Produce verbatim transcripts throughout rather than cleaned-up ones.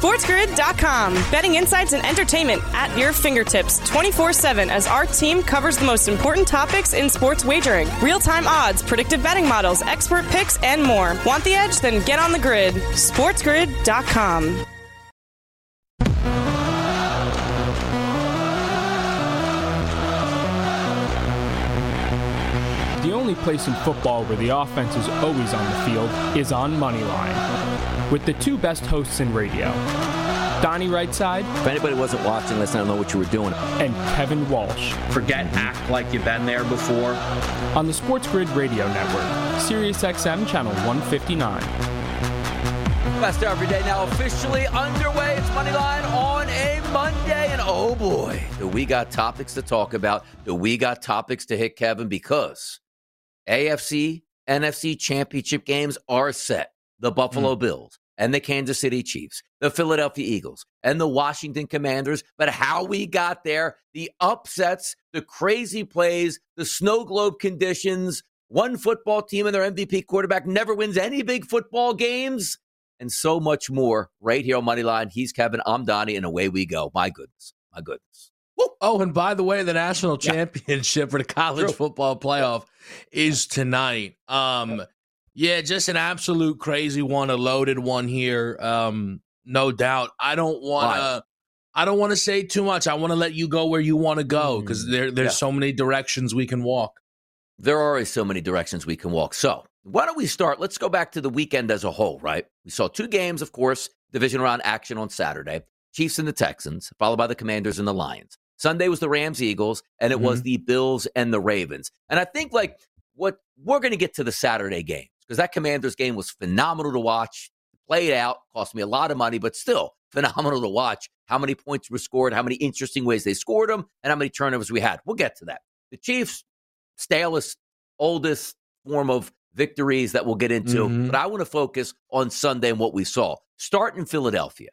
SportsGrid dot com. Betting insights and entertainment at your fingertips twenty-four seven as our team covers the most important topics in sports wagering. Real-time odds, predictive betting models, expert picks, and more. Want the edge? Then get on the grid. SportsGrid dot com. The only place in football where the offense is always on the field is on Moneyline. With the two best hosts in radio, Donnie Rightside. If anybody wasn't watching, let's not know what you were doing. And Kevin Walsh. Forget act like you've been there before. On the Sports Grid Radio Network, Sirius X M Channel one fifty-nine. Best every day now officially underway. It's Moneyline on a Monday. And oh boy, do we got topics to talk about. Do we got topics to hit, Kevin? Because A F C, N F C championship games are set. The Buffalo mm. Bills and the Kansas City Chiefs, the Philadelphia Eagles, and the Washington Commanders. But how we got there, the upsets, the crazy plays, the snow globe conditions, one football team and their M V P quarterback never wins any big football games, and so much more right here on Moneyline. He's Kevin, I'm Donnie, and away we go. My goodness, my goodness. Woo. Oh, and by the way, the national championship yeah. for the college True. football playoff is tonight. Um, yeah, just an absolute crazy one, a loaded one here, um, no doubt. I don't want to. I don't want to say too much. I want to let you go where you want to go because there, there's yeah. so many directions we can walk. There are so many directions we can walk. So why don't we start? Let's go back to the weekend as a whole, right? We saw two games, of course, division round action on Saturday. Chiefs and the Texans, followed by the Commanders and the Lions. Sunday was the Rams-Eagles, and it mm-hmm. was the Bills and the Ravens. And I think, like, what we're going to get to the Saturday games because that Commanders game was phenomenal to watch. Played out, cost me a lot of money, but still phenomenal to watch. How many points were scored, how many interesting ways they scored them, and how many turnovers we had. We'll get to that. The Chiefs, stalest, oldest form of victories that we'll get into, mm-hmm. but I want to focus on Sunday and what we saw. Start in Philadelphia.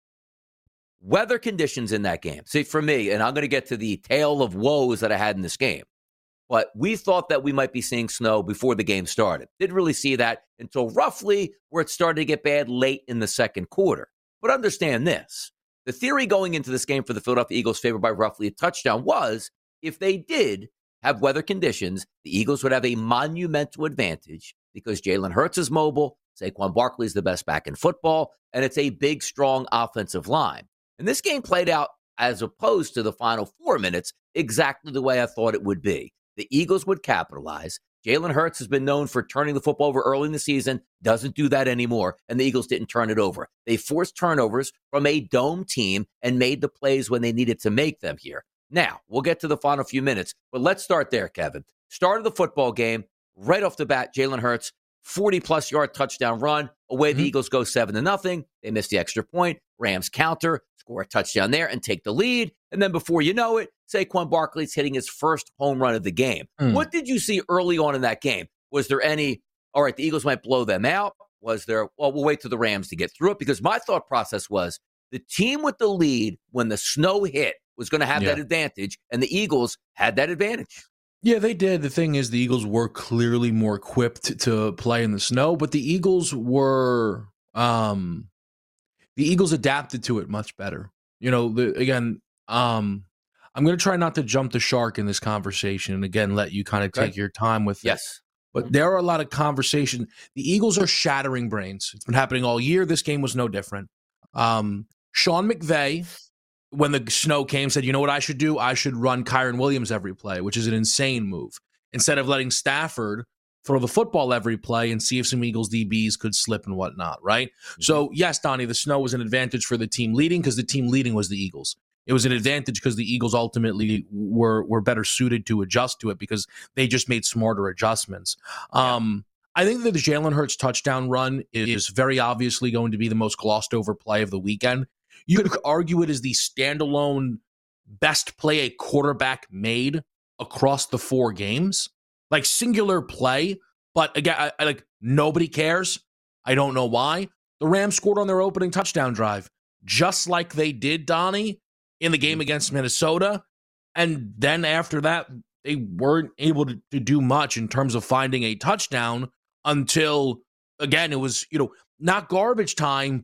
Weather conditions in that game. See, for me, and I'm going to get to the tale of woes that I had in this game, but we thought that we might be seeing snow before the game started. Didn't really see that until roughly where it started to get bad late in the second quarter. But understand this. The theory going into this game for the Philadelphia Eagles favored by roughly a touchdown was if they did have weather conditions, the Eagles would have a monumental advantage because Jalen Hurts is mobile, Saquon Barkley is the best back in football, and it's a big, strong offensive line. And this game played out, as opposed to the final four minutes, exactly the way I thought it would be. The Eagles would capitalize. Jalen Hurts has been known for turning the football over early in the season, doesn't do that anymore, and the Eagles didn't turn it over. They forced turnovers from a dome team and made the plays when they needed to make them here. Now, we'll get to the final few minutes, but let's start there, Kevin. Start of the football game, right off the bat, Jalen Hurts, forty-plus yard touchdown run. Away mm-hmm. the Eagles go seven to nothing. They miss the extra point. Rams counter, score a touchdown there, and take the lead. And then before you know it, Saquon Barkley's hitting his first home run of the game. Mm. What did you see early on in that game? Was there any, all right, the Eagles might blow them out? Was there, well, we'll wait till the Rams to get through it? Because my thought process was the team with the lead when the snow hit was going to have yeah. that advantage, and the Eagles had that advantage. Yeah, they did. The thing is, the Eagles were clearly more equipped to play in the snow, but the Eagles were, um, the Eagles adapted to it much better. You know, the, again, um, I'm going to try not to jump the shark in this conversation and, again, let you kind of take okay. your time with yes. it. Yes. But there are a lot of conversations. The Eagles are shattering brains. It's been happening all year. This game was no different. Um, Sean McVay, when the snow came, said, you know what I should do? I should run Kyren Williams every play, which is an insane move. Instead of letting Stafford throw the football every play and see if some Eagles D Bs could slip and whatnot, right? Mm-hmm. So, yes, Donnie, the snow was an advantage for the team leading because the team leading was the Eagles. It was an advantage because the Eagles ultimately were were better suited to adjust to it because they just made smarter adjustments. Um, I think that the Jalen Hurts touchdown run is very obviously going to be the most glossed over play of the weekend. You could argue it is the standalone best play a quarterback made across the four games. Like singular play, but again, I, I, like nobody cares. I don't know why. The Rams scored on their opening touchdown drive, just like they did, Donnie, in the game against Minnesota. And then after that, they weren't able to, to do much in terms of finding a touchdown until, again, it was, you know, not garbage time, but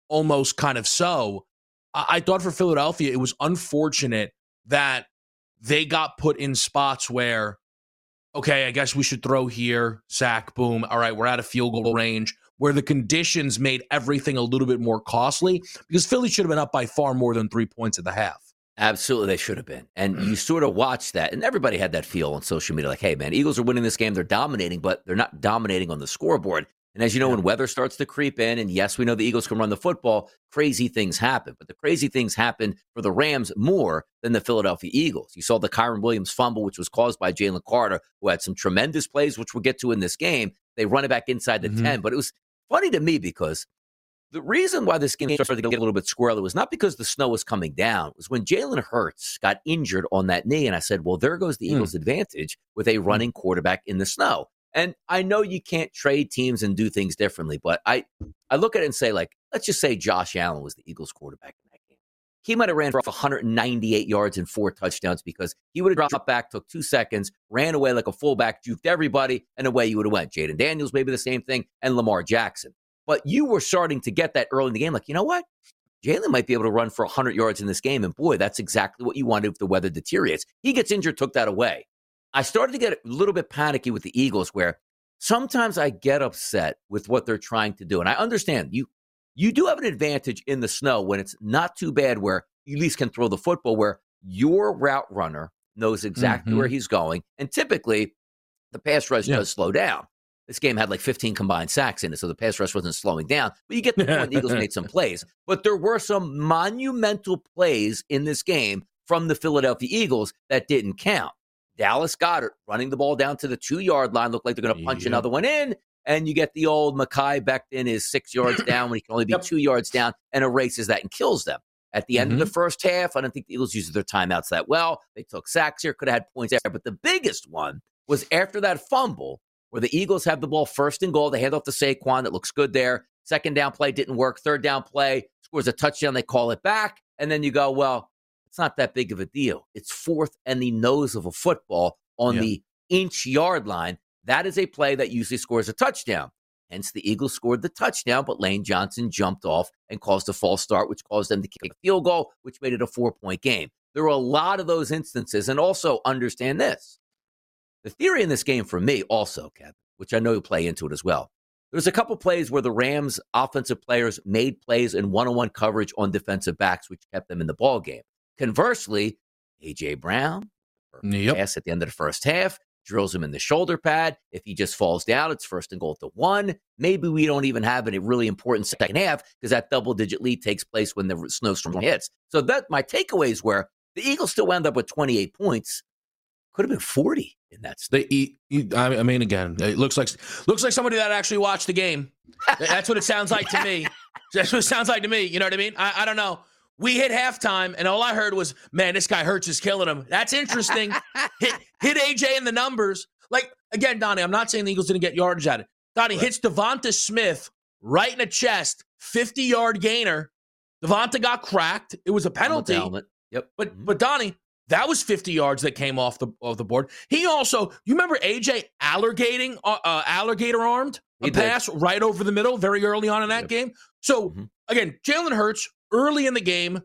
almost kind of so. I, I thought for Philadelphia, it was unfortunate that they got put in spots where, okay, I guess we should throw here, sack, boom. All right, we're out of field goal range, where the conditions made everything a little bit more costly because Philly should have been up by far more than three points at the half. Absolutely, they should have been. And you sort of watched that, and everybody had that feel on social media, like, hey, man, Eagles are winning this game. They're dominating, but they're not dominating on the scoreboard. And as you know, yeah. when weather starts to creep in, and yes, we know the Eagles can run the football, crazy things happen. But the crazy things happen for the Rams more than the Philadelphia Eagles. You saw the Kyren Williams fumble, which was caused by Jalen Carter, who had some tremendous plays, which we'll get to in this game. They run it back inside the mm-hmm. ten. But it was funny to me because the reason why this game started to get a little bit squirrely was not because the snow was coming down. It was when Jalen Hurts got injured on that knee. And I said, well, there goes the Eagles' mm. advantage with a running quarterback in the snow. And I know you can't trade teams and do things differently, but I, I look at it and say, like, let's just say Josh Allen was the Eagles quarterback in that game. He might have ran for one hundred ninety-eight yards and four touchdowns because he would have dropped back, took two seconds, ran away like a fullback, juked everybody, and away you would have went. Jaden Daniels, maybe the same thing, and Lamar Jackson. But you were starting to get that early in the game, like, you know what? Jalen might be able to run for one hundred yards in this game, and boy, that's exactly what you wanted if the weather deteriorates. He gets injured, took that away. I started to get a little bit panicky with the Eagles where sometimes I get upset with what they're trying to do. And I understand you you do have an advantage in the snow when it's not too bad where you at least can throw the football, where your route runner knows exactly mm-hmm. where he's going. And typically, the pass rush yeah. does slow down. This game had like fifteen combined sacks in it, so the pass rush wasn't slowing down. But you get the point, the Eagles made some plays. But there were some monumental plays in this game from the Philadelphia Eagles that didn't count. Dallas Goedert running the ball down to the two-yard line, looked like they're going to punch yep. another one in, and you get the old Mekhi Becton is six yards down when he can only be yep. two yards down and erases that and kills them. At the end mm-hmm. of the first half, I don't think the Eagles used their timeouts that well. They took sacks here, could have had points there. But the biggest one was after that fumble where the Eagles have the ball first and goal. They hand off to Saquon. That looks good there. Second down play didn't work. Third down play scores a touchdown. They call it back. And then you go, well, it's not that big of a deal. It's fourth and the nose of a football on yeah. the inch yard line. That is a play that usually scores a touchdown. Hence, the Eagles scored the touchdown, but Lane Johnson jumped off and caused a false start, which caused them to kick a field goal, which made it a four-point game. There were a lot of those instances. And also understand this. The theory in this game for me also, Kevin, which I know you play into it as well. There's a couple plays where the Rams offensive players made plays in one-on-one coverage on defensive backs, which kept them in the ball game. Conversely, A J. Brown, yep. pass at the end of the first half, drills him in the shoulder pad. If he just falls down, it's first and goal to one. Maybe we don't even have a really important second half because that double-digit lead takes place when the snowstorm hits. So that my takeaways were the Eagles still wound up with twenty-eight points. Could have been forty in that state. They, I mean, again, it looks like looks like somebody that actually watched the game. That's what it sounds like to me. That's what it sounds like to me. You know what I mean? I, I don't know. We hit halftime, and all I heard was, man, this guy Hurts is killing him. That's interesting. hit, hit A J in the numbers. Like, again, Donnie, I'm not saying the Eagles didn't get yardage at it. Donnie right. hits Devonta Smith right in the chest, fifty-yard gainer. Devonta got cracked. It was a penalty. Yep. But, mm-hmm. but Donnie, that was fifty yards that came off the off the board. He also, you remember A J alligating, uh, uh, alligator armed a pass right over the middle very early on in that yep. game. So, mm-hmm. again, Jalen Hurts, early in the game,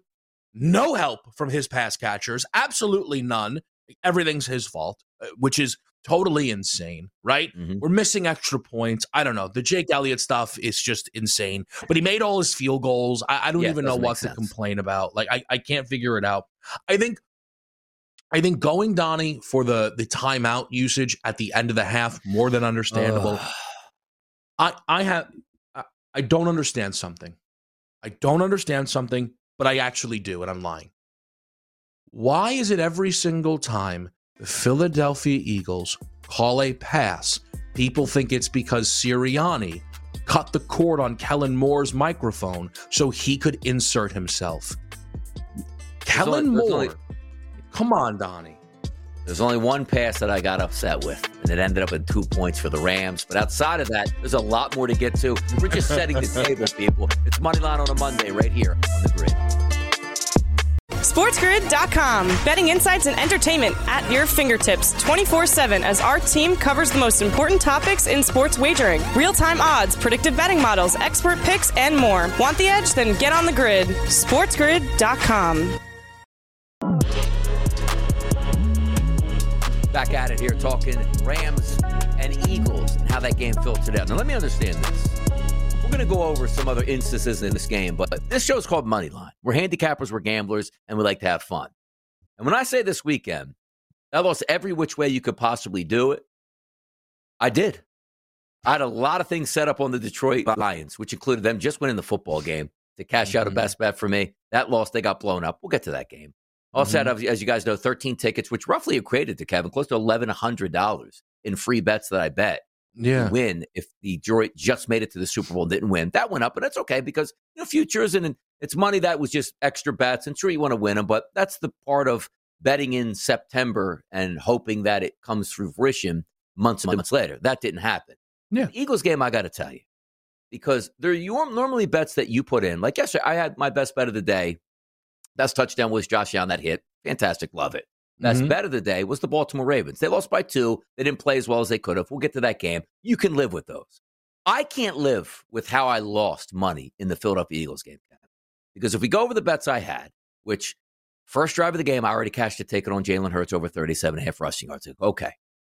no help from his pass catchers, absolutely none. Everything's his fault, which is totally insane, right? Mm-hmm. We're missing extra points. I don't know. The Jake Elliott stuff is just insane. But he made all his field goals. I, I don't yeah, even know what sense. to complain about. Like, I, I can't figure it out. I think I think going, Donnie, for the, the timeout usage at the end of the half, more than understandable. Uh. I I have I, I don't understand something. I don't understand something, but I actually do, and I'm lying. Why is it every single time the Philadelphia Eagles call a pass, people think it's because Sirianni cut the cord on Kellen Moore's microphone so he could insert himself? There's Kellen only, Moore, only, come on, Donnie. There's only one pass that I got upset with, and it ended up in two points for the Rams. But outside of that, there's a lot more to get to. We're just setting the table, people. It's Moneyline on a Monday right here on The Grid. SportsGrid dot com. Betting insights and entertainment at your fingertips twenty-four seven as our team covers the most important topics in sports wagering. Real-time odds, predictive betting models, expert picks, and more. Want the edge? Then get on the grid. SportsGrid dot com. Back at it here, talking Rams and Eagles and how that game filtered out. Now, let me understand this. We're going to go over some other instances in this game, but this show's called Moneyline. We're handicappers, we're gamblers, and we like to have fun. And when I say this weekend, I lost every which way you could possibly do it. I did. I had a lot of things set up on the Detroit Lions, which included them just winning the football game to cash mm-hmm. out a best bet for me. That loss, they got blown up. We'll get to that game. Also mm-hmm. had, as you guys know, thirteen tickets, which roughly equated to, Kevin, close to eleven hundred dollars in free bets that I bet. Yeah. To win if the Detroit just made it to the Super Bowl and didn't win. That went up, but that's okay because, you know, futures and it's money that was just extra bets. And sure, you want to win them, but that's the part of betting in September and hoping that it comes through fruition months and months later. That didn't happen. Yeah. The Eagles game, I got to tell you, because they're normally bets that you put in. Like yesterday, I had my best bet of the day. Best touchdown was Josh Allen, that hit. Fantastic. Love it. Best mm-hmm. bet of the day was the Baltimore Ravens. They lost by two. They didn't play as well as they could have. We'll get to that game. You can live with those. I can't live with how I lost money in the Philadelphia Eagles game. Because if we go over the bets I had, which first drive of the game, I already cashed a ticket on Jalen Hurts over thirty-seven and a half rushing yards. Okay.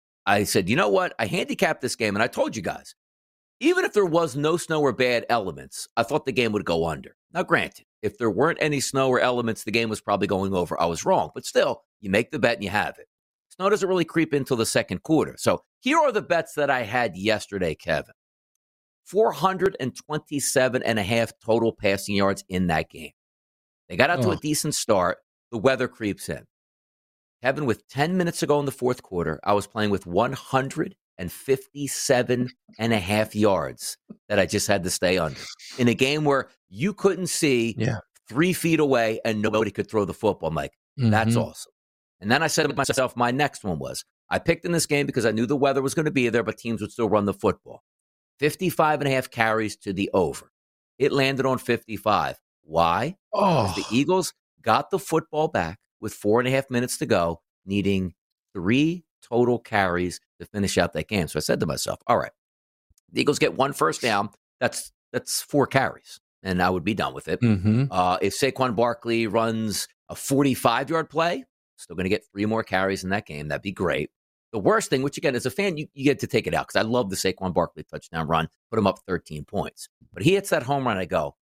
I said, you know what? I handicapped this game, and I told you guys, even if there was no snow or bad elements, I thought the game would go under. Now, granted, if there weren't any snow or elements, the game was probably going over. I was wrong. But still, you make the bet and you have it. Snow doesn't really creep until the second quarter. So here are the bets that I had yesterday, Kevin. four hundred twenty-seven and a half total passing yards in that game. They got out oh. to a decent start. The weather creeps in. Kevin, with ten minutes to go in the fourth quarter, I was playing with one hundred fifty-seven and a half yards that I just had to stay under in a game where you couldn't see yeah. three feet away and nobody could throw the football. I'm like, mm-hmm. that's awesome. And then I said to myself, my next one was, I picked in this game because I knew the weather was going to be there, but teams would still run the football. fifty-five and a half carries to the over. It landed on fifty-five. Why? Oh. Because the Eagles got the football back with four and a half minutes to go, needing three total carries to finish out that game. So I said to myself, all right, the Eagles get one first down. That's that's four carries, and I would be done with it. Mm-hmm. Uh, if Saquon Barkley runs a forty-five-yard play, still going to get three more carries in that game. That'd be great. The worst thing, which again, as a fan, you, you get to take it out because I love the Saquon Barkley touchdown run, put him up thirteen points. But he hits that home run, I go,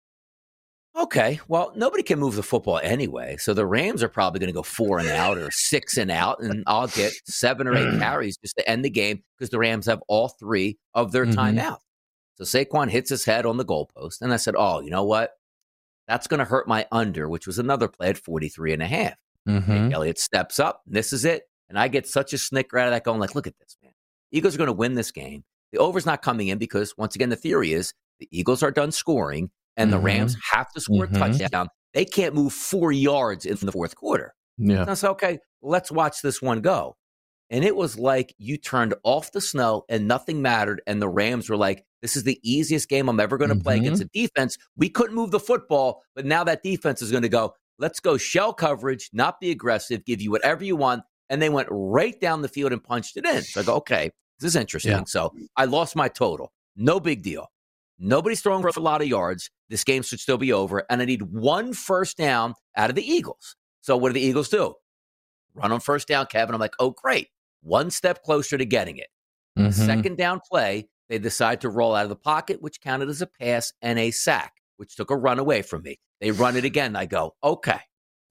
okay, well, nobody can move the football anyway. So the Rams are probably going to go four and out or six and out, and I'll get seven or eight carries just to end the game because the Rams have all three of their mm-hmm. timeout. So Saquon hits his head on the goalpost, and I said, oh, you know what? That's going to hurt my under, which was another play at forty-three and a half. Mm-hmm. Elliott steps up, and this is it. And I get such a snicker out of that going like, look at this, man. Eagles are going to win this game. The over's not coming in because, once again, the theory is the Eagles are done scoring, and the mm-hmm. Rams have to score mm-hmm. a touchdown. They can't move four yards in the fourth quarter. Yeah. So I said, okay, let's watch this one go. And it was like you turned off the snow and nothing mattered. And the Rams were like, this is the easiest game I'm ever going to mm-hmm. play against a defense. We couldn't move the football, but now that defense is going to go, let's go shell coverage, not be aggressive, give you whatever you want. And they went right down the field and punched it in. So I go, okay, this is interesting. Yeah. So I lost my total. No big deal. Nobody's throwing for a lot of yards. This game should still be over. And I need one first down out of the Eagles. So what do the Eagles do? Run on first down, Kevin. I'm like, oh, great. One step closer to getting it. Mm-hmm. Second down play, they decide to roll out of the pocket, which counted as a pass and a sack, which took a run away from me. They run it again. I go, okay.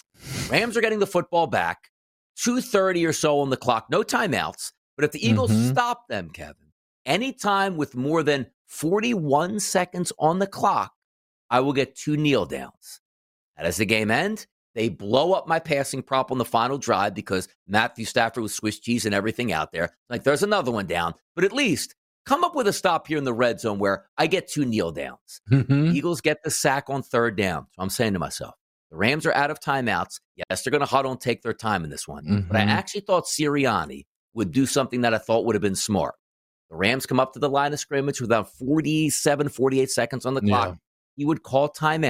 Rams are getting the football back. two thirty or so on the clock. No timeouts. But if the Eagles mm-hmm. stop them, Kevin, anytime with more than forty-one seconds on the clock, I will get two kneel downs. And as the game ends, they blow up my passing prop on the final drive because Matthew Stafford was Swiss cheese and everything out there. Like, there's another one down. But at least come up with a stop here in the red zone where I get two kneel downs. Mm-hmm. Eagles get the sack on third down. So I'm saying to myself, the Rams are out of timeouts. Yes, they're going to huddle and take their time in this one. Mm-hmm. But I actually thought Sirianni would do something that I thought would have been smart. The Rams come up to the line of scrimmage with about forty-seven, forty-eight seconds on the clock. Yeah. He would call timeout,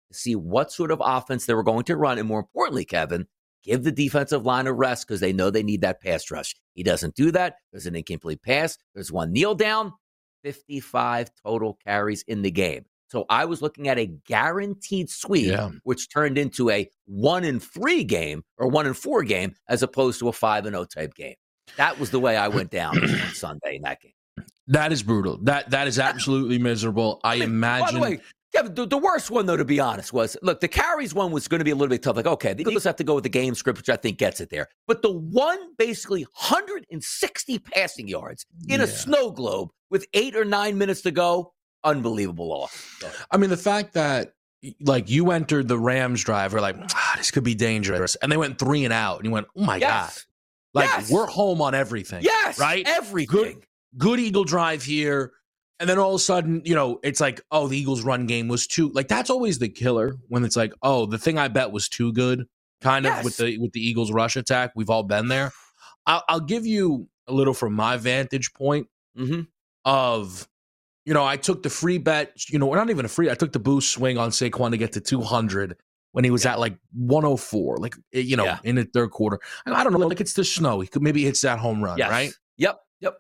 to see what sort of offense they were going to run. And more importantly, Kevin, give the defensive line a rest because they know they need that pass rush. He doesn't do that. There's an incomplete pass. There's one kneel down, fifty-five total carries in the game. So I was looking at a guaranteed sweep, yeah. which turned into a one and three game or one and four game as opposed to a five and oh type game. That was the way I went down on Sunday in that game. That is brutal. That That is absolutely miserable. I, I mean, imagine. By the way, Kevin, the, the worst one, though, to be honest, was, look, the carries one was going to be a little bit tough. Like, okay, the Eagles have to go with the game script, which I think gets it there. But the one basically one hundred sixty passing yards in yeah. a snow globe with eight or nine minutes to go, unbelievable loss. So. I mean, the fact that, like, you entered the Rams drive, or like, ah, this could be dangerous. And they went three and out, and you went, oh, my yes. God. Like, yes. we're home on everything. Yes. Right? Everything. Good, good Eagle drive here. And then all of a sudden, you know, it's like, oh, the Eagles' run game was too, like, that's always the killer when it's like, oh, the thing I bet was too good, kind of yes. with the with the Eagles' rush attack. We've all been there. I'll, I'll give you a little from my vantage point mm-hmm. of, you know, I took the free bet, you know, not even a free, I took the boost swing on Saquon to get to two hundred when he was yeah. at like one oh four, like, you know, yeah. in the third quarter. I don't know, like it's the snow. He could maybe hits that home run, yes. right? Yep, yep.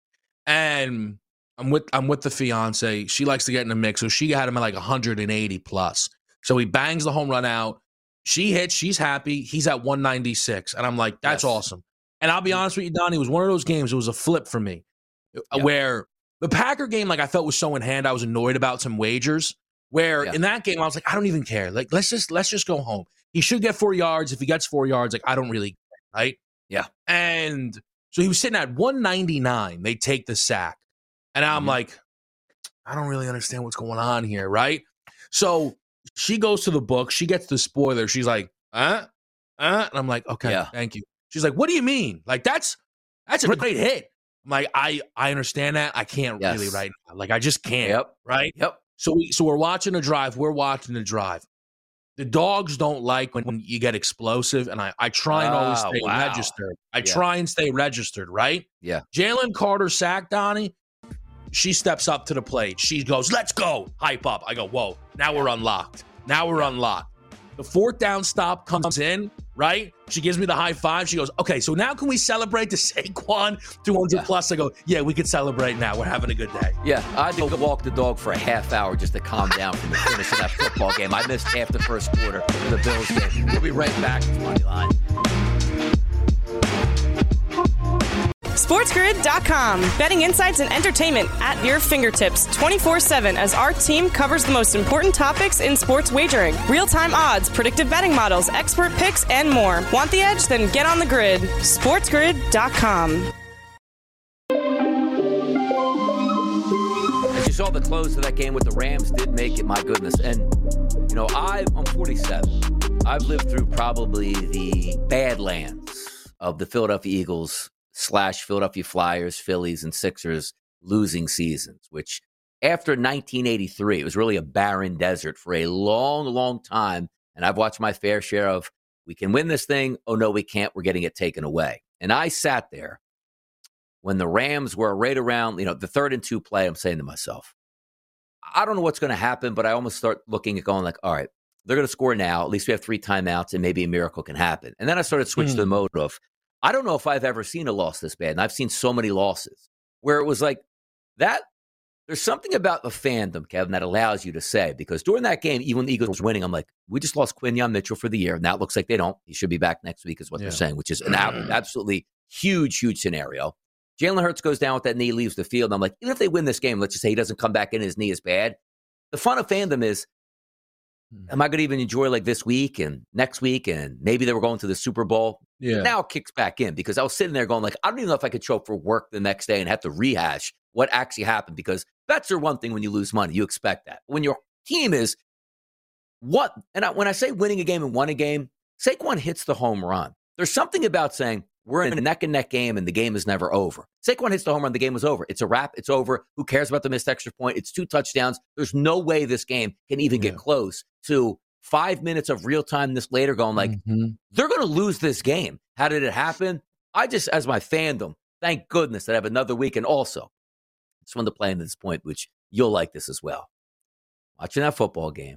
And I'm with I'm with the fiance. She likes to get in the mix, so she had him at like one hundred eighty plus. So he bangs the home run out. She hits. She's happy. He's at one ninety-six, and I'm like, that's yes. awesome. And I'll be honest with you, Donnie, it was one of those games. It was a flip for me, yep. where the Packer game, like I felt was so in hand. I was annoyed about some wagers. Where yeah. in that game, I was like, I don't even care. Like let's just let's just go home. He should get four yards. If he gets four yards, like I don't really care, right? Yeah. And so he was sitting at one ninety-nine. They take the sack. And I'm mm-hmm. like, I don't really understand what's going on here, right? So she goes to the book. She gets the spoiler. She's like, uh, uh. And I'm like, okay, yeah. thank you. She's like, what do you mean? Like, that's that's a great hit. I'm like, I, I understand that. I can't yes. really right now. Like, I just can't, yep. right? Yep. So, we, so we're watching the drive. We're watching the drive. The dogs don't like when, when you get explosive, and I, I try and always stay oh, wow. registered. I yeah. try and stay registered, right? Yeah. Jalen Carter sacked Donnie. She steps up to the plate. She goes, let's go. Hype up. I go, whoa. Now we're unlocked. Now we're unlocked. The fourth down stop comes in, right? She gives me the high five. She goes, okay, so now can we celebrate the Saquon two hundred yeah. plus? I go, yeah, we can celebrate now. We're having a good day. Yeah, I did walk the dog for a half hour just to calm down from the finish of that football game. I missed half the first quarter of the Bills game. We'll be right back to Moneyline. SportsGrid dot com. Betting insights and entertainment at your fingertips twenty-four seven as our team covers the most important topics in sports wagering. Real-time odds, predictive betting models, expert picks, and more. Want the edge? Then get on the grid. SportsGrid dot com. As you saw, the close of that game with the Rams did make it, my goodness. And, you know, I've, I'm forty-seven. I've lived through probably the badlands of the Philadelphia Eagles slash Philadelphia Flyers, Phillies, and Sixers losing seasons, which after nineteen eighty-three, it was really a barren desert for a long, long time. And I've watched my fair share of, we can win this thing. Oh, no, we can't. We're getting it taken away. And I sat there when the Rams were right around, you know, the third and two play. I'm saying to myself, I don't know what's going to happen, but I almost start looking at going like, all right, they're going to score now. At least we have three timeouts and maybe a miracle can happen. And then I started switching mm. to the mode of, I don't know if I've ever seen a loss this bad, and I've seen so many losses where it was like that. There's something about the fandom, Kevin, that allows you to say, because during that game, even when the Eagles were winning, I'm like, we just lost Quinyon Mitchell for the year, and that looks like they don't. He should be back next week is what yeah. they're saying, which is an absolutely huge, huge scenario. Jalen Hurts goes down with that knee, leaves the field. And I'm like, even if they win this game, let's just say he doesn't come back in, his knee is bad. The fun of fandom is, am I going to even enjoy like this week and next week? And maybe they were going to the Super Bowl. Yeah. Now it kicks back in because I was sitting there going like, I don't even know if I could show up for work the next day and have to rehash what actually happened, because bets are one thing when you lose money. You expect that. When your team is what, and I, when I say winning a game and won a game, Saquon hits the home run. There's something about saying we're in a neck and neck game and the game is never over. Saquon hits the home run, the game was over. It's a wrap. It's over. Who cares about the missed extra point? It's two touchdowns. There's no way this game can even yeah. get close to five minutes of real time this later going like, mm-hmm. they're going to lose this game. How did it happen? I just, as my fandom, thank goodness that I have another week. And also, I just wanted to play into this point, which you'll like this as well. Watching that football game,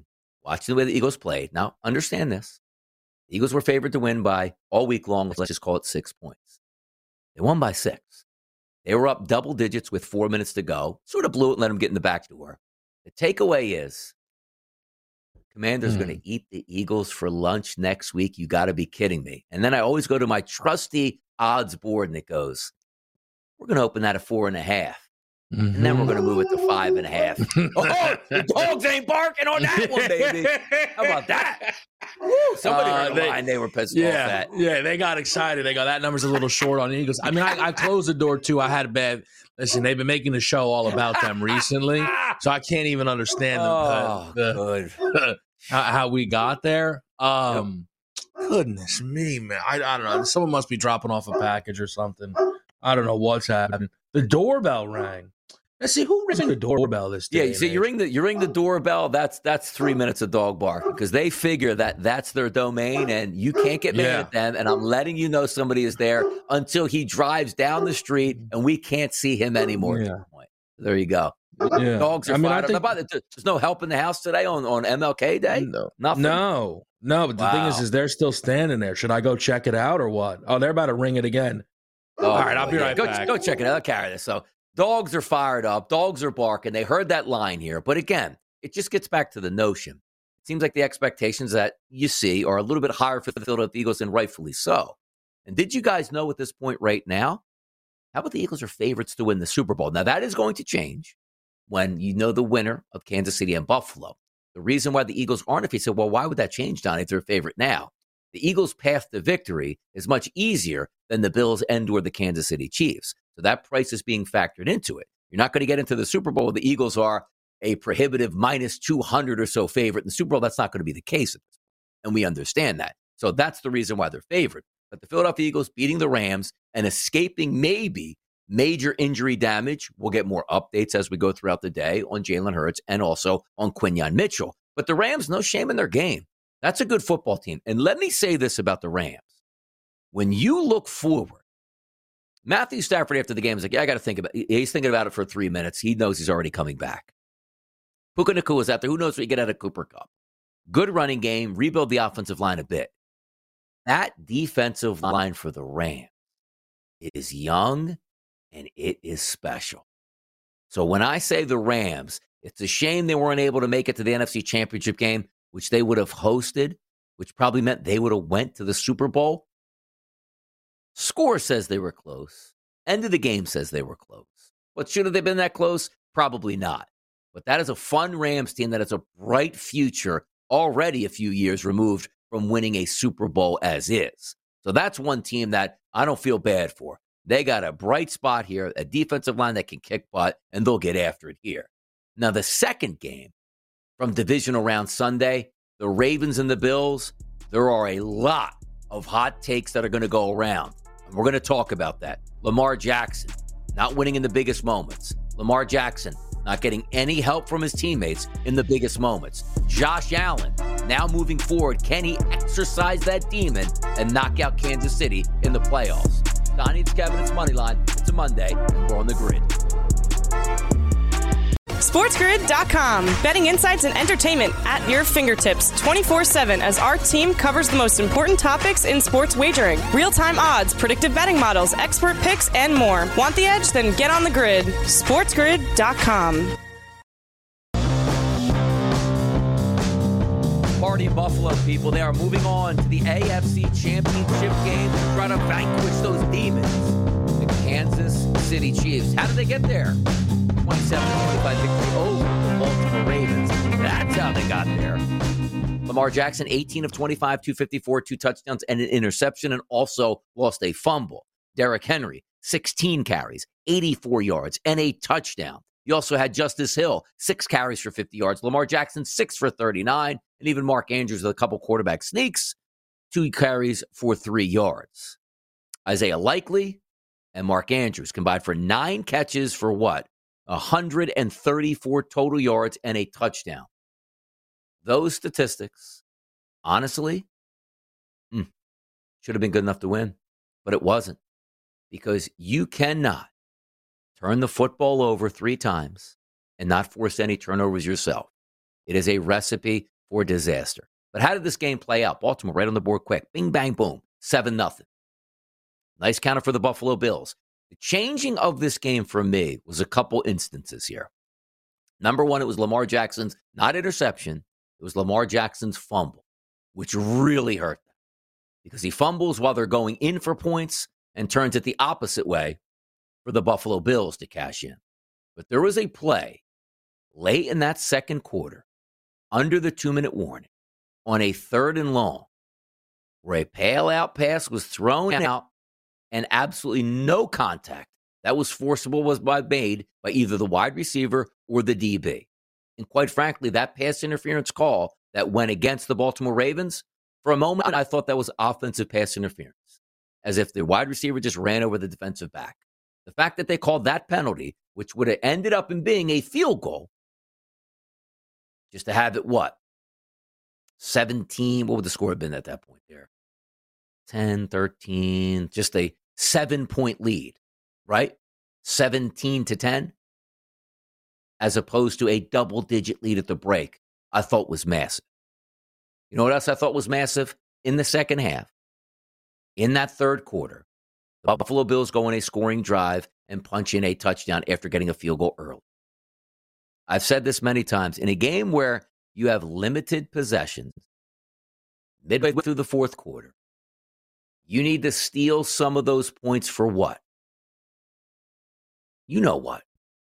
watching the way the Eagles played. Now, understand this. The Eagles were favored to win by all week long. Let's just call it six points. They won by six. They were up double digits with four minutes to go. Sort of blew it and let them get in the back door. The takeaway is Commanders mm. going to eat the Eagles for lunch next week. You got to be kidding me. And then I always go to my trusty odds board and it goes, we're going to open that at four and a half. Mm-hmm. And then we're going to move it to five and a half. Oh, the dogs ain't barking on that one, baby. How about that? Woo, somebody uh, heard the line they were pissed yeah, off at. Yeah, they got excited. They go, that number's a little short on the Eagles. I mean, I, I closed the door, too. I had a bad – listen, they've been making the show all about them recently, so I can't even understand the, oh, the, the, how, how we got there. Um, yep. Goodness me, man. I, I don't know. Someone must be dropping off a package or something. I don't know what's happening. The doorbell rang. Let's see who rang the doorbell this day. Yeah, you see, you ring the you ring the doorbell. That's that's three minutes of dog bark because they figure that that's their domain, and you can't get mad yeah. at them. And I'm letting you know somebody is there until he drives down the street, and we can't see him anymore. Yeah. At that point. There you go. Yeah. Dogs are I mean, fired I think, up. There's no help in the house today on, on M L K Day. No, nothing. No, no. But the wow. thing is, is they're still standing there. Should I go check it out or what? Oh, they're about to ring it again. Oh, all right, I'll be yeah. right go, back. Go check it out. I'll carry this. So. Dogs are fired up. Dogs are barking. They heard that line here. But again, it just gets back to the notion. It seems like the expectations that you see are a little bit higher for the Philadelphia Eagles, and rightfully so. And did you guys know at this point right now, how about the Eagles are favorites to win the Super Bowl? Now, that is going to change when you know the winner of Kansas City and Buffalo. The reason why the Eagles aren't, if you said, well, why would that change, Donnie, if they're a favorite now? The Eagles' path to victory is much easier than the Bills and or the Kansas City Chiefs. So that price is being factored into it. You're not going to get into the Super Bowl. The Eagles are a prohibitive minus two hundred or so favorite in the Super Bowl. That's not going to be the case. And we understand that. So that's the reason why they're favored. But the Philadelphia Eagles beating the Rams and escaping maybe major injury damage. We'll get more updates as we go throughout the day on Jalen Hurts and also on Quinyon Mitchell. But the Rams, no shame in their game. That's a good football team. And let me say this about the Rams. When you look forward, Matthew Stafford after the game is like, yeah, I got to think about it. He's thinking about it for three minutes. He knows he's already coming back. Puka Nacua is out there. Who knows what you get out of Cooper Kupp? Good running game. Rebuild the offensive line a bit. That defensive line for the Rams is young and it is special. So when I say the Rams, it's a shame they weren't able to make it to the N F C Championship game, which they would have hosted, which probably meant they would have went to the Super Bowl. Score says they were close. End of the game says they were close. But should have they been that close? Probably not. But that is a fun Rams team that has a bright future, already a few years removed from winning a Super Bowl as is. So that's one team that I don't feel bad for. They got a bright spot here, a defensive line that can kick butt, and they'll get after it here. Now, the second game from divisional round Sunday, the Ravens and the Bills, there are a lot of hot takes that are going to go around. And we're going to talk about that. Lamar Jackson, not winning in the biggest moments. Lamar Jackson, not getting any help from his teammates in the biggest moments. Josh Allen, now moving forward, can he exercise that demon and knock out Kansas City in the playoffs? Donnie, it's Kevin, it's Moneyline. It's a Monday, and we're on the grid. SportsGrid dot com. Betting insights and entertainment at your fingertips twenty-four seven as our team covers the most important topics in sports wagering. Real-time odds, predictive betting models, expert picks, and more. Want the edge? Then get on the grid. SportsGrid dot com. Party in Buffalo, people. They are moving on to the A F C Championship game to try to vanquish those demons, the Kansas City Chiefs. How did they get there? twenty-seven twenty-five victory over the Baltimore Ravens. That's how they got there. Lamar Jackson, eighteen of twenty-five, two fifty-four, two touchdowns, and an interception, and also lost a fumble. Derrick Henry, sixteen carries, eighty-four yards, and a touchdown. You also had Justice Hill, six carries for fifty yards. Lamar Jackson, six for thirty-nine. And even Mark Andrews with a couple quarterback sneaks, two carries for three yards. Isaiah Likely and Mark Andrews combined for nine catches for what? one hundred thirty-four total yards and a touchdown. Those statistics, honestly, mm, should have been good enough to win, but it wasn't. Because you cannot turn the football over three times and not force any turnovers yourself. It is a recipe for disaster. But how did this game play out? Baltimore right on the board quick. Bing, bang, boom. seven nothing. Nice counter for the Buffalo Bills. The changing of this game for me was a couple instances here. Number one, it was Lamar Jackson's, not interception, it was Lamar Jackson's fumble, which really hurt them because he fumbles while they're going in for points and turns it the opposite way for the Buffalo Bills to cash in. But there was a play late in that second quarter, under the two-minute warning, on a third and long, where a pail-out pass was thrown out and absolutely no contact that was forcible was made by either the wide receiver or the D B. And quite frankly, that pass interference call that went against the Baltimore Ravens, for a moment, I thought that was offensive pass interference, as if the wide receiver just ran over the defensive back. The fact that they called that penalty, which would have ended up in being a field goal, just to have it, what? seventeen, what would the score have been at that point there? ten, thirteen, just a seven-point lead, right? seventeen to ten, as opposed to a double-digit lead at the break, I thought was massive. You know what else I thought was massive? In the second half, in that third quarter, the Buffalo Bills go on a scoring drive and punch in a touchdown after getting a field goal early. I've said this many times. In a game where you have limited possessions, midway through the fourth quarter, you need to steal some of those points for what? You know what?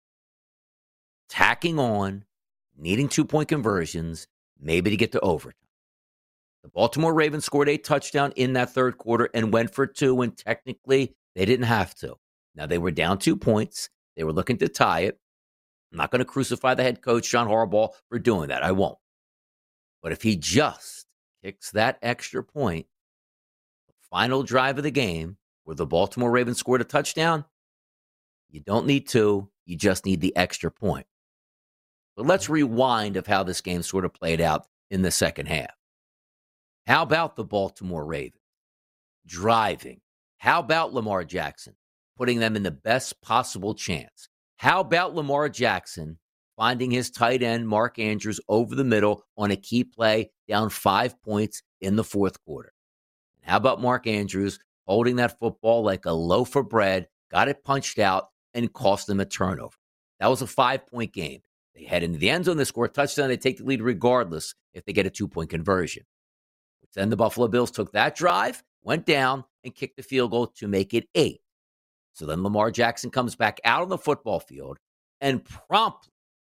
Tacking on, needing two-point conversions, maybe to get to overtime. The Baltimore Ravens scored a touchdown in that third quarter and went for two, and technically they didn't have to. Now, they were down two points. They were looking to tie it. I'm not going to crucify the head coach, John Harbaugh, for doing that. I won't. But if he just kicks that extra point, the final drive of the game, where the Baltimore Ravens scored a touchdown, you don't need two. You just need the extra point. But let's rewind of how this game sort of played out in the second half. How about the Baltimore Ravens driving? How about Lamar Jackson putting them in the best possible chance? How about Lamar Jackson finding his tight end, Mark Andrews, over the middle on a key play down five points in the fourth quarter? And how about Mark Andrews holding that football like a loaf of bread, got it punched out, and cost them a turnover? That was a five-point game. They head into the end zone, they score a touchdown, they take the lead regardless if they get a two-point conversion. Then the Buffalo Bills took that drive, went down, and kicked the field goal to make it eight. So then Lamar Jackson comes back out on the football field and promptly,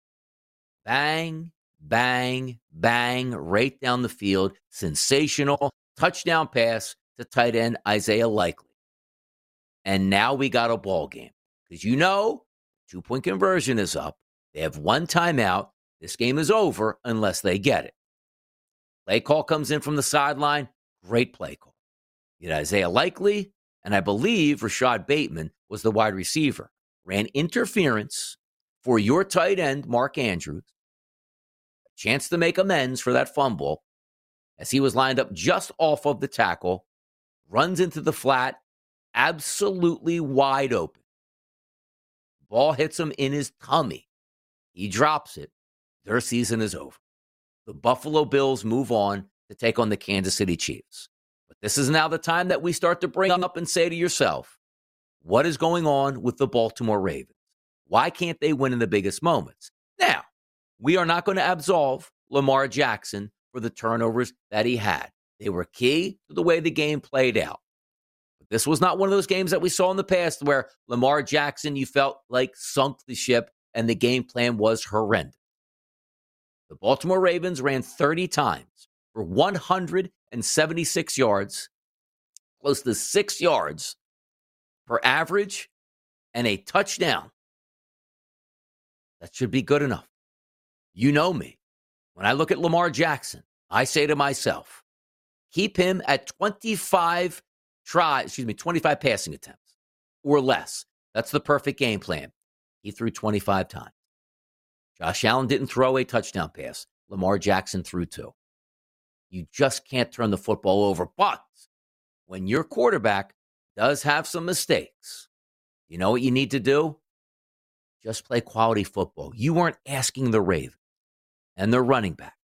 bang, bang, bang, right down the field, sensational touchdown pass to tight end Isaiah Likely. And now we got a ball game. Because you know, two-point conversion is up. They have one timeout. This game is over unless they get it. Play call comes in from the sideline. Great play call. You had Isaiah Likely, and I believe Rashad Bateman was the wide receiver. Ran interference for your tight end, Mark Andrews. A chance to make amends for that fumble as he was lined up just off of the tackle. Runs into the flat, absolutely wide open. Ball hits him in his tummy. He drops it. Their season is over. The Buffalo Bills move on to take on the Kansas City Chiefs. But this is now the time that we start to bring up and say to yourself, what is going on with the Baltimore Ravens? Why can't they win in the biggest moments? Now, we are not going to absolve Lamar Jackson for the turnovers that he had. They were key to the way the game played out. But this was not one of those games that we saw in the past where Lamar Jackson, you felt like, sunk the ship and the game plan was horrendous. The Baltimore Ravens ran thirty times for one hundred seventy-six yards, close to six yards per average, and a touchdown. That should be good enough. You know me. When I look at Lamar Jackson, I say to myself, keep him at twenty-five tries, excuse me, twenty-five passing attempts or less. That's the perfect game plan. He threw twenty-five times. Josh Allen didn't throw a touchdown pass. Lamar Jackson threw two. You just can't turn the football over. But when your quarterback does have some mistakes, you know what you need to do? Just play quality football. You weren't asking the Ravens and their running backs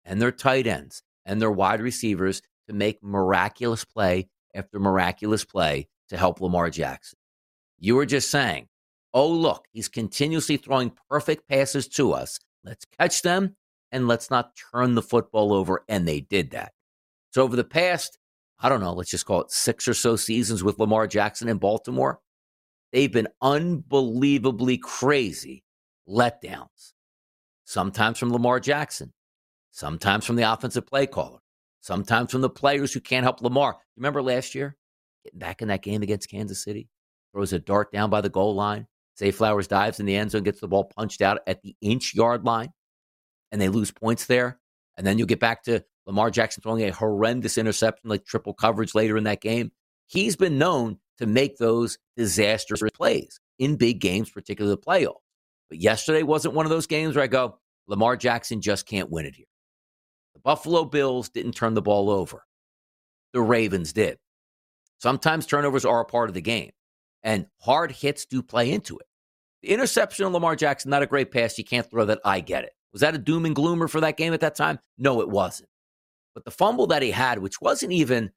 and their tight ends and their wide receivers to make miraculous play after miraculous play to help Lamar Jackson. You were just saying, oh, look, he's continuously throwing perfect passes to us. Let's catch them and let's not turn the football over. And they did that. So over the past, I don't know, let's just call it six or so seasons with Lamar Jackson in Baltimore, they've been unbelievably crazy letdowns. Sometimes from Lamar Jackson, sometimes from the offensive play caller, sometimes from the players who can't help Lamar. You remember last year, getting back in that game against Kansas City, throws a dart down by the goal line. Zay Flowers dives in the end zone, gets the ball punched out at the inch yard line, and they lose points there. And then you'll get back to Lamar Jackson throwing a horrendous interception, like triple coverage later in that game. He's been known to make those disastrous plays in big games, particularly the playoffs. But yesterday wasn't one of those games where I go, Lamar Jackson just can't win it here. The Buffalo Bills didn't turn the ball over. The Ravens did. Sometimes turnovers are a part of the game, and hard hits do play into it. The interception of Lamar Jackson, not a great pass. You can't throw that. I get it. Was that a doom and gloomer for that game at that time? No, it wasn't. But the fumble that he had, which wasn't even,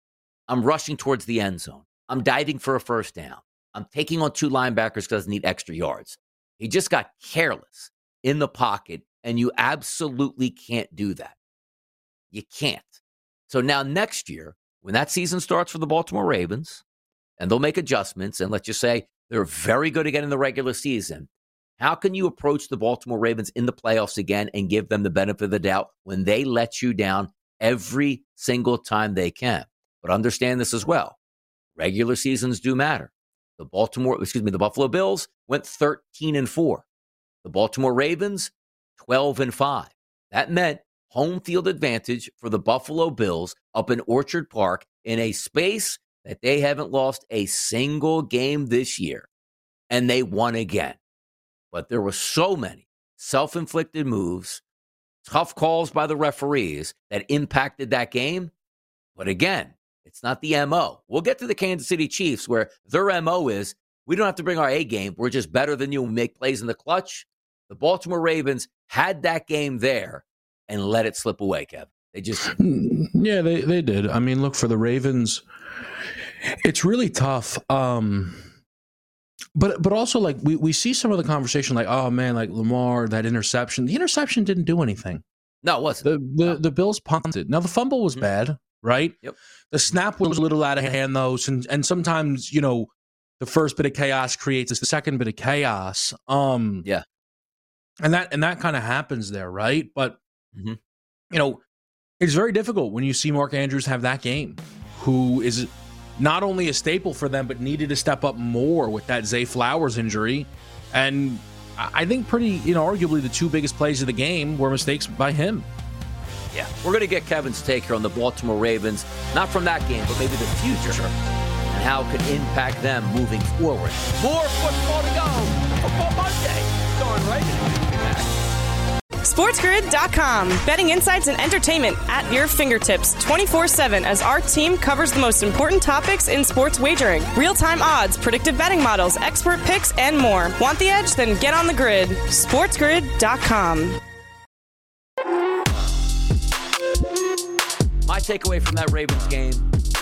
I'm rushing towards the end zone. I'm diving for a first down. I'm taking on two linebackers because I need extra yards. He just got careless in the pocket, and you absolutely can't do that. You can't. So now next year, when that season starts for the Baltimore Ravens, and they'll make adjustments, and let's just say they're very good again in the regular season, how can you approach the Baltimore Ravens in the playoffs again and give them the benefit of the doubt when they let you down every single time they can? But understand this as well. Regular seasons do matter. The Baltimore, excuse me, the Buffalo Bills went thirteen and four. The Baltimore Ravens, twelve and five. That meant home field advantage for the Buffalo Bills up in Orchard Park in a space that they haven't lost a single game this year. And they won again. But there were so many self-inflicted moves, tough calls by the referees that impacted that game. But again, it's not the M O. We'll get to the Kansas City Chiefs where their M O is, we don't have to bring our A game. We're just better than you and make plays in the clutch. The Baltimore Ravens had that game there and let it slip away, Kevin. They just... Yeah, they, they did. I mean, look, for the Ravens, it's really tough. Um, but but also, like, we, we see some of the conversation, like, oh, man, like Lamar, that interception. The interception didn't do anything. No, it wasn't. The, the, no. the Bills punted. Now, the fumble was mm-hmm. bad, right? Yep. The snap was a little out of hand, though, and, and sometimes, you know, the first bit of chaos creates the second bit of chaos. Um, yeah. And that and that kind of happens there, right? But, mm-hmm. you know, it's very difficult when you see Mark Andrews have that game, who is not only a staple for them, but needed to step up more with that Zay Flowers injury. And I think pretty, you know, arguably the two biggest plays of the game were mistakes by him. Yeah, we're going to get Kevin's take here on the Baltimore Ravens, not from that game, but maybe the future, sure. and how it could impact them moving forward. More football to go. Football Monday. Going right SportsGrid dot com. Betting insights and entertainment at your fingertips twenty-four seven as our team covers the most important topics in sports wagering. Real-time odds, predictive betting models, expert picks, and more. Want the edge? Then get on the grid. SportsGrid dot com. My takeaway from that Ravens game,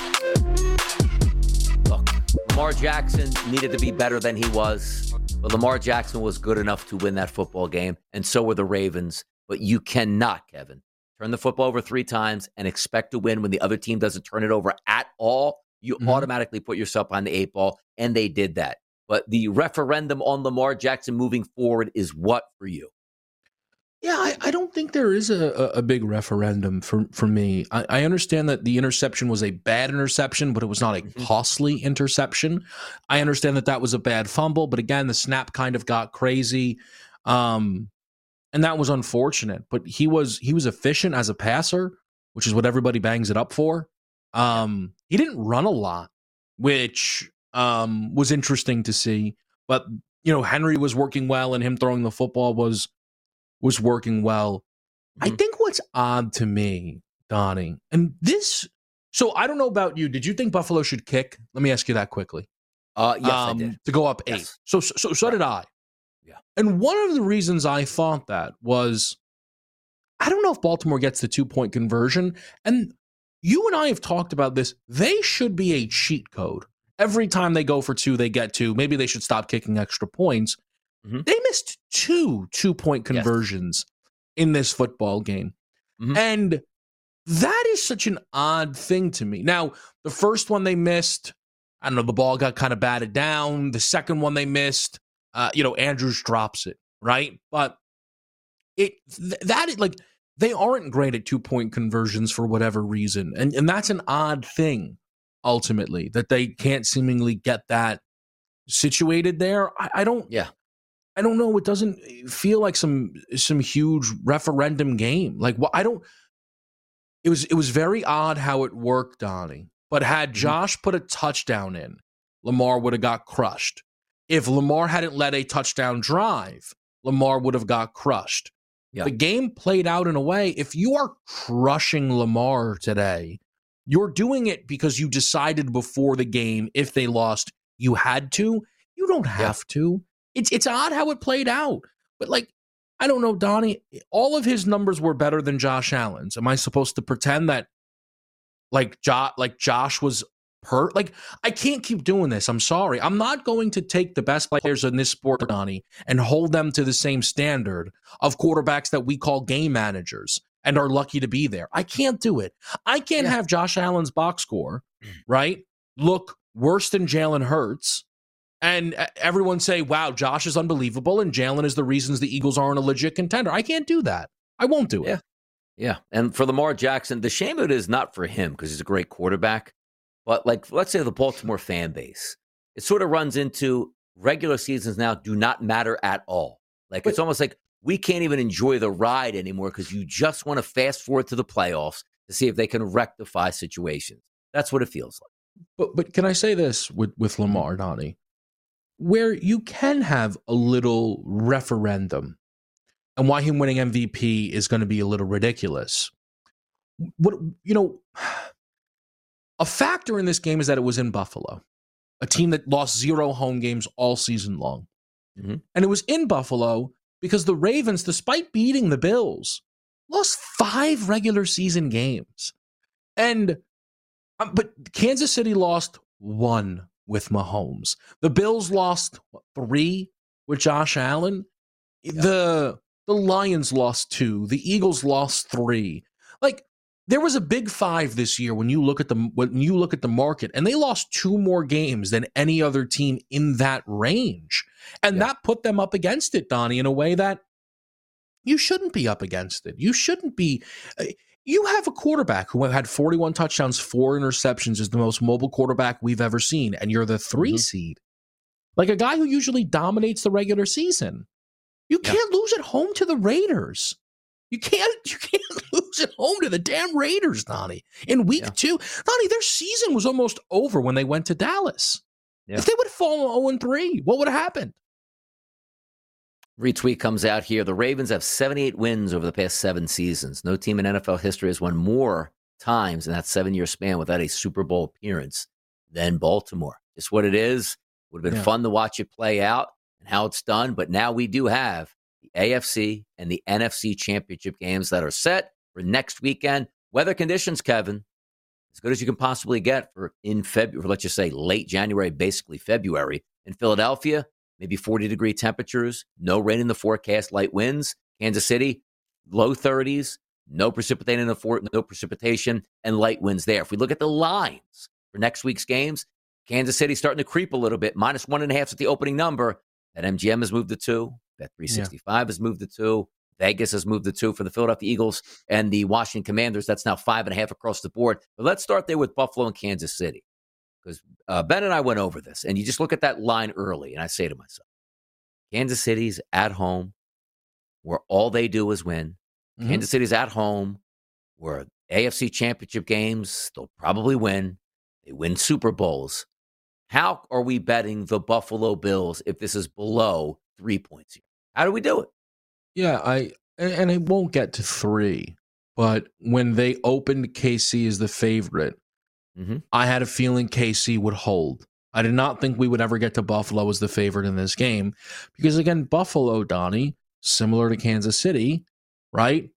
look, Lamar Jackson needed to be better than he was, but Lamar Jackson was good enough to win that football game, and so were the Ravens. But you cannot, Kevin, turn the football over three times and expect to win when the other team doesn't turn it over at all. You mm-hmm. automatically put yourself on the eight ball, and they did that. But the referendum on Lamar Jackson moving forward is what for you? Yeah, I, I don't think there is a, a big referendum for, for me. I, I understand that the interception was a bad interception, but it was not a costly interception. I understand that that was a bad fumble, but again, the snap kind of got crazy, um, and that was unfortunate. But he was he was efficient as a passer, which is what everybody bangs it up for. Um, he didn't run a lot, which um, was interesting to see. But you know, Henry was working well, and him throwing the football was. was working well. Mm-hmm. I think what's odd to me, Donnie, and this, so I don't know about you. Did you think Buffalo should kick? Let me ask you that quickly. Uh, yes, um, I did. To go up yes. eight. So, so, so right. did I. Yeah. And one of the reasons I thought that was I don't know if Baltimore gets the two-point conversion. And you and I have talked about this. They should be a cheat code. Every time they go for two, they get two. Maybe they should stop kicking extra points. Mm-hmm. They missed two two-point conversions yes. in this football game. Mm-hmm. And that is such an odd thing to me. Now, the first one they missed, I don't know, the ball got kind of batted down. The second one they missed, uh, you know, Andrews drops it, right? But it th- that like they aren't great at two-point conversions for whatever reason. And and that's an odd thing, ultimately, that they can't seemingly get that situated there. I, I don't yeah. I don't know. It doesn't feel like some some huge referendum game. Like what I don't it was it was very odd how it worked, Donnie. But had Josh mm-hmm. put a touchdown in, Lamar would have got crushed. If Lamar hadn't led a touchdown drive, Lamar would have got crushed. Yeah. The game played out in a way, if you are crushing Lamar today, you're doing it because you decided before the game, if they lost, you had to. You don't have yeah. to. It's it's odd how it played out. But, like, I don't know, Donnie, all of his numbers were better than Josh Allen's. Am I supposed to pretend that, like, jo- like Josh was hurt? Like, I can't keep doing this. I'm sorry. I'm not going to take the best players in this sport, Donnie, and hold them to the same standard of quarterbacks that we call game managers and are lucky to be there. I can't do it. I can't yeah. have Josh Allen's box score, right, look worse than Jalen Hurts, and everyone say, wow, Josh is unbelievable, and Jalen is the reasons the Eagles aren't a legit contender. I can't do that. I won't do it. Yeah. Yeah. And for Lamar Jackson, the shame of it is not for him because he's a great quarterback. But, like, let's say the Baltimore fan base, it sort of runs into regular seasons now do not matter at all. Like, but, it's almost like we can't even enjoy the ride anymore because you just want to fast forward to the playoffs to see if they can rectify situations. That's what it feels like. But but can I say this with, with Lamar, Donnie? Where you can have a little referendum and why him winning M V P is going to be a little ridiculous. What, you know, a factor in this game is that it was in Buffalo, a team that lost zero home games all season long. Mm-hmm. And it was in Buffalo because the Ravens, despite beating the Bills, lost five regular season games. And, um, but Kansas City lost one with Mahomes. The Bills lost what, three with Josh Allen. Yeah. The, the Lions lost two. The Eagles lost three. Like, there was a big five this year when you look at the when you look at the market, and they lost two more games than any other team in that range. And yeah. that put them up against it, Donnie, in a way that you shouldn't be up against it. You shouldn't be. You have a quarterback who had forty-one touchdowns, four interceptions, is the most mobile quarterback we've ever seen, and you're the three mm-hmm. seed. Like a guy who usually dominates the regular season. You yeah. can't lose at home to the Raiders. You can't you can't lose at home to the damn Raiders, Donnie. In week yeah. two, Donnie, their season was almost over when they went to Dallas. Yeah. If they would have fallen oh and three, what would have happened? Retweet comes out here. The Ravens have seventy-eight wins over the past seven seasons. No team in N F L history has won more times in that seven-year span without a Super Bowl appearance than Baltimore. Just what it is. Would have been yeah. fun to watch it play out and how it's done, but now we do have the A F C and the N F C championship games that are set for next weekend. Weather conditions, Kevin, as good as you can possibly get for in February, let's just say late January, basically February. In Philadelphia, maybe forty-degree temperatures, no rain in the forecast, light winds. Kansas City, low thirties, no precipitation in the for- no precipitation, and light winds there. If we look at the lines for next week's games, Kansas City starting to creep a little bit, minus one and a half at the opening number. That M G M has moved to two. Bet three sixty-five yeah. has moved to two. Vegas has moved to two for the Philadelphia Eagles and the Washington Commanders. That's now five and a half across the board. But let's start there with Buffalo and Kansas City. Because uh, Ben and I went over this, and you just look at that line early, and I say to myself, Kansas City's at home, where all they do is win. Mm-hmm. Kansas City's at home, where A F C championship games, they'll probably win. They win Super Bowls. How are we betting the Buffalo Bills if this is below three points here? How do we do it? Yeah, I and it won't get to three, but when they opened K C as the favorite, mm-hmm. I had a feeling K C would hold. I did not think we would ever get to Buffalo as the favorite in this game because, again, Buffalo, Donnie, similar to Kansas City, right?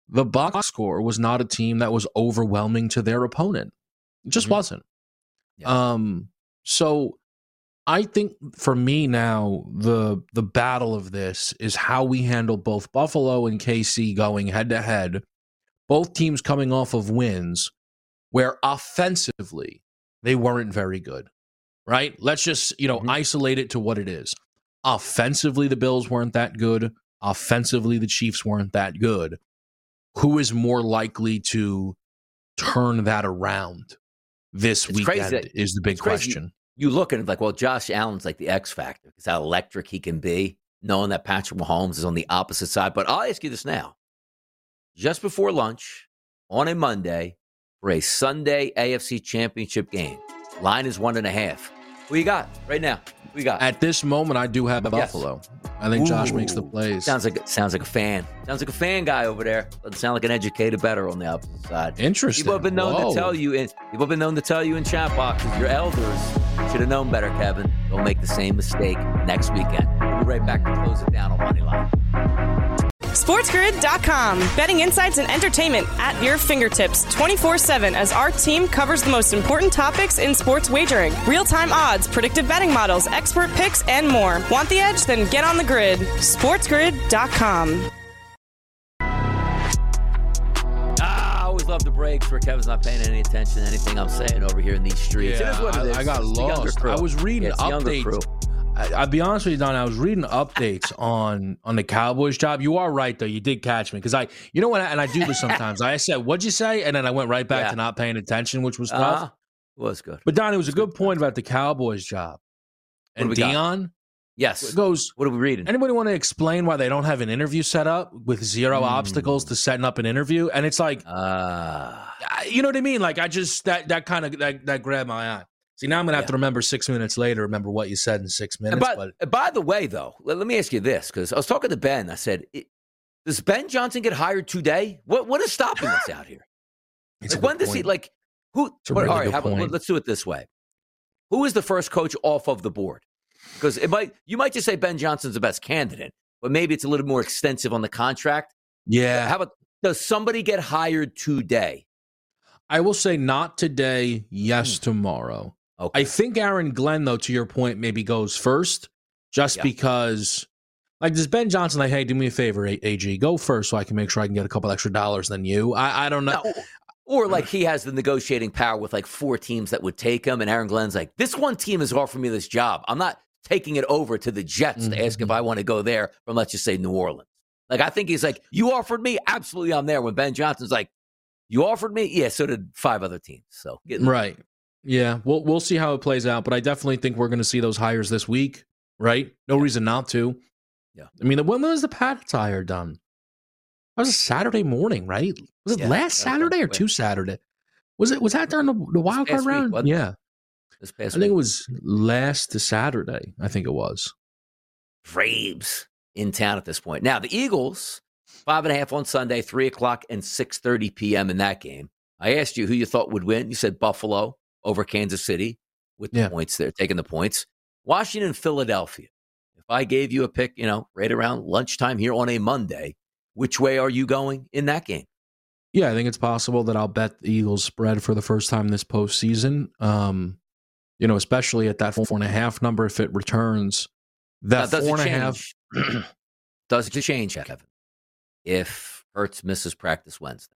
the box score was not a team that was overwhelming to their opponent. It just mm-hmm. wasn't. Yeah. Um, so I think for me now, the the battle of this is how we handle both Buffalo and K C going head to head, both teams coming off of wins where offensively they weren't very good, right? Let's just, you know, mm-hmm. isolate it to what it is. Offensively, the Bills weren't that good. Offensively, the Chiefs weren't that good. Who is more likely to turn that around this it's weekend that, is the big question. You, you look at it like, well, Josh Allen's like the X factor because how electric he can be, knowing that Patrick Mahomes is on the opposite side. But I'll ask you this now. Just before lunch on a Monday for a Sunday A F C Championship game, line is one and a half. Who you got right now? Who you got? At this moment, I do have yes. Buffalo. I think Ooh, Josh makes the plays. Sounds like sounds like a fan. Sounds like a fan guy over there. Doesn't sound like an educated better on the opposite side. Interesting. People have been known Whoa. to tell you in people have been known to tell you in chat boxes. Your elders should have known better, Kevin. Don't make the same mistake next weekend. We'll be right back to close it down on Moneyline. SportsGrid dot com. Betting insights and entertainment at your fingertips twenty-four seven as our team covers the most important topics in sports wagering. Real-time odds, predictive betting models, expert picks, and more. Want the edge? Then get on the grid. SportsGrid dot com. Ah, I always love the breaks where Kevin's not paying any attention to anything I'm saying over here in these streets. Yeah, it is what it is. I, I got it's lost. I was reading yeah, updates. I'll be honest with you, Don. I was reading updates on on the Cowboys job. You are right, though. You did catch me because I, you know what, and I do this sometimes. I said, "What'd you say?" and then I went right back yeah. to not paying attention, which was tough. Uh-huh. It was good. But Don, it was a good point about the Cowboys job. And Dion, got? yes, goes. What are we reading? Anybody want to explain why they don't have an interview set up with zero mm. obstacles to setting up an interview? And it's like, uh, you know what I mean? Like I just that that kind of that, that grabbed my eye. See, now I'm going to have yeah. to remember six minutes later, remember what you said in six minutes. By, but by the way, though, let, let me ask you this, because I was talking to Ben. I said, does Ben Johnson get hired today? What What is stopping us out here? Like, when does he, like, who? What, really all right, how, let's do it this way. Who is the first coach off of the board? Because it might you might just say Ben Johnson's the best candidate, but maybe it's a little more extensive on the contract. Yeah. How about, does somebody get hired today? I will say not today, yes, hmm. tomorrow. Okay. I think Aaron Glenn, though, to your point, maybe goes first just yeah. because, like, does Ben Johnson, like, hey, do me a favor, A G, go first so I can make sure I can get a couple extra dollars than you? I, I don't know. No. Or, like, he has the negotiating power with, like, four teams that would take him, and Aaron Glenn's like, this one team is offering me this job. I'm not taking it over to the Jets mm-hmm. to ask if I want to go there from, let's just say, New Orleans. Like, I think he's like, you offered me? Absolutely, I'm there. When Ben Johnson's like, you offered me? Yeah, so did five other teams. So Right. Yeah, we'll we'll see how it plays out, but I definitely think we're going to see those hires this week, right? No yeah. reason not to. Yeah, I mean, when was the Pats hire done? That was a Saturday morning, right? Was it yeah, last Saturday or two Saturday? Was it was that during the, the wild card round? Week, yeah, this past I think week. it was last Saturday. I think it was. Braves in town at this point. Now the Eagles, five and a half on Sunday, three o'clock and six thirty p.m. in that game. I asked you who you thought would win. You said Buffalo over Kansas City with the yeah. points there, taking the points. Washington, Philadelphia. If I gave you a pick, you know, right around lunchtime here on a Monday, which way are you going in that game? Yeah, I think it's possible that I'll bet the Eagles spread for the first time this postseason. Um, you know, especially at that four and a half number if it returns. That now, four and a half. Does it change, Kevin, if Hurts misses practice Wednesday?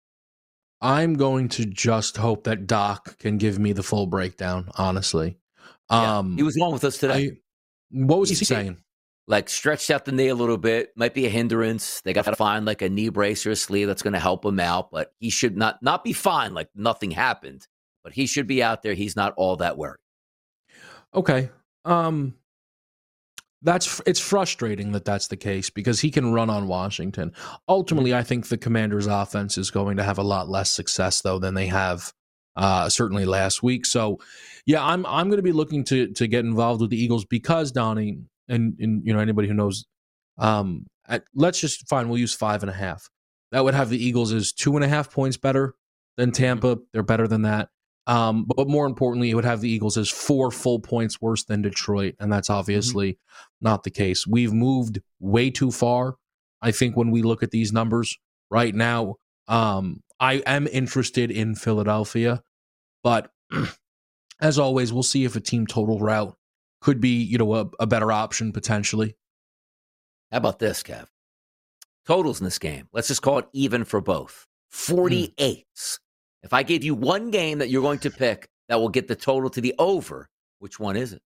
I'm going to just hope that Doc can give me the full breakdown, honestly. Yeah, um, he was on with us today. I, what was he He's saying? Like stretched out the knee a little bit, might be a hindrance. They got to find like a knee brace or a sleeve that's going to help him out, but he should not not be fine, like nothing happened, but he should be out there. He's not all that worried. Okay. Um, That's it's frustrating that that's the case because he can run on Washington. Ultimately, I think the Commanders' offense is going to have a lot less success though than they have uh, certainly last week. So, yeah, I'm I'm going to be looking to to get involved with the Eagles because Donnie and, and you know anybody who knows, um, at, let's just fine. We'll use five and a half. That would have the Eagles as two and a half points better than Tampa. They're better than that. Um, but, but more importantly, it would have the Eagles as four full points worse than Detroit, and that's obviously mm-hmm. not the case. We've moved way too far, I think, when we look at these numbers right now. Um, I am interested in Philadelphia, but as always, we'll see if a team total route could be, you know, a, a better option potentially. How about this, Kev? Totals in this game. Let's just call it even for both. forty-eight. Mm. If I gave you one game that you're going to pick that will get the total to the over, which one is it?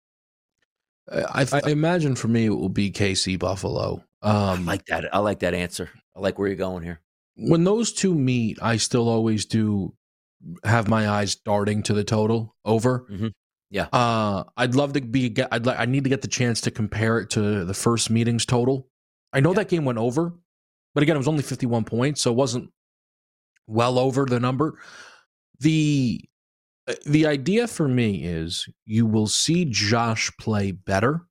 I, I imagine for me it will be K C Buffalo. Um, I like that. I like that answer. I like where you're going here. When those two meet, I still always do have my eyes darting to the total over. Mm-hmm. Yeah. Uh, I'd love to be. I'd like. I need to get the chance to compare it to the first meeting's total. I know yeah. that game went over, but again, it was only fifty-one points, so it wasn't well over the number. The the idea for me is you will see Josh play better,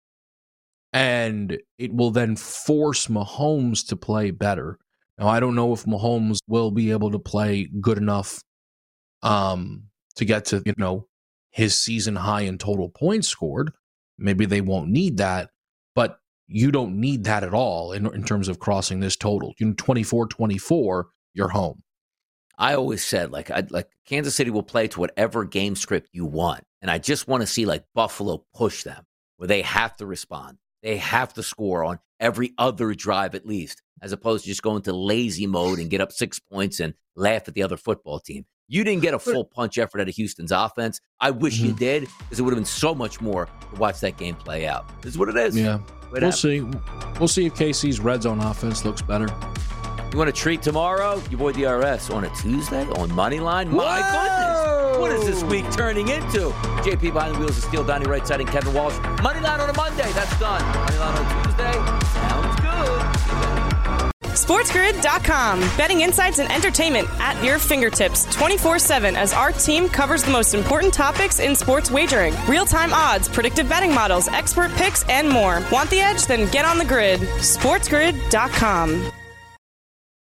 and it will then force Mahomes to play better. Now, I don't know if Mahomes will be able to play good enough um, to get to, you know, his season high in total points scored. Maybe they won't need that, but you don't need that at all in, in terms of crossing this total. You know, twenty-four twenty-four, you're home. I always said, like, I'd, like Kansas City will play to whatever game script you want. And I just want to see, like, Buffalo push them, where they have to respond. They have to score on every other drive at least, as opposed to just going to lazy mode and get up six points and laugh at the other football team. You didn't get a full punch effort out of Houston's offense. I wish mm-hmm. you did, because it would have been so much more to watch that game play out. This is what it is. Yeah, Wait we'll out. see. We'll see if K C's red zone offense looks better. You want a treat tomorrow? Your boy D R S on a Tuesday on Moneyline? My Whoa! Goodness. What is this week turning into? J P behind the wheels of steel, Donnie right side, and Kevin Walsh. Moneyline on a Monday. That's done. Moneyline on a Tuesday. Sounds good. SportsGrid dot com. Betting insights and entertainment at your fingertips twenty-four seven as our team covers the most important topics in sports wagering. Real-time odds, predictive betting models, expert picks, and more. Want the edge? Then get on the grid. SportsGrid dot com.